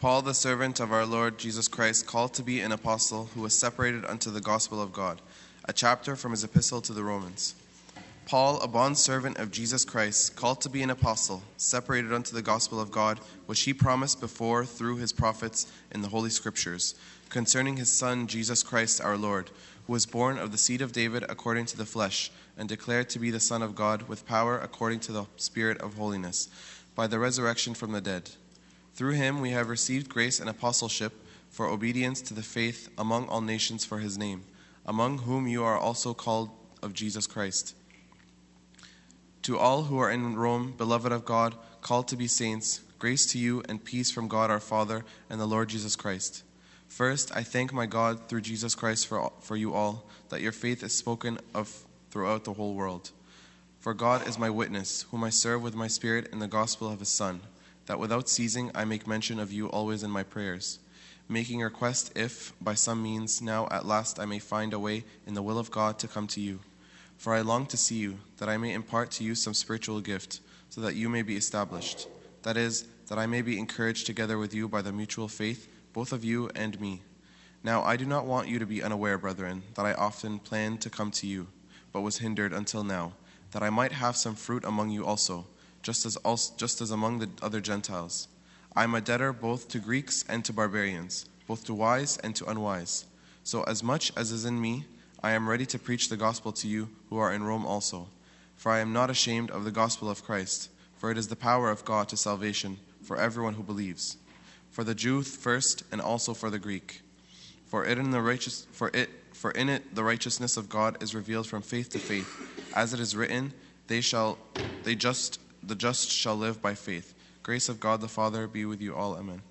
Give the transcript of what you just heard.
Paul, the servant of our Lord Jesus Christ, called to be an apostle, who was separated unto the gospel of God. A chapter from his epistle to the Romans. Paul, a bondservant of Jesus Christ, called to be an apostle, separated unto the gospel of God, which he promised before through his prophets in the Holy Scriptures, concerning his Son, Jesus Christ our Lord, who was born of the seed of David according to the flesh, and declared to be the Son of God with power according to the Spirit of holiness, by the resurrection from the dead. Through him we have received grace and apostleship for obedience to the faith among all nations for his name, among whom you are also called of Jesus Christ. To all who are in Rome, beloved of God, called to be saints, grace to you and peace from God our Father and the Lord Jesus Christ. First, I thank my God through Jesus Christ for you all, that your faith is spoken of throughout the whole world. For God is my witness, whom I serve with my spirit in the gospel of his Son, that without ceasing I make mention of you always in my prayers, making request if, by some means, now at last I may find a way in the will of God to come to you. For I long to see you, that I may impart to you some spiritual gift, so that you may be established. That is, that I may be encouraged together with you by the mutual faith, both of you and me. Now I do not want you to be unaware, brethren, that I often planned to come to you, but was hindered until now, that I might have some fruit among you also, just as among the other Gentiles. I am a debtor both to Greeks and to barbarians, both to wise and to unwise. So as much as is in me, I am ready to preach the gospel to you who are in Rome also. For I am not ashamed of the gospel of Christ, for it is the power of God to salvation for everyone who believes, for the Jew first and also for the Greek. For in it the righteousness of God is revealed from faith to faith, as it is written, the just shall live by faith. Grace of God the Father be with you all. Amen.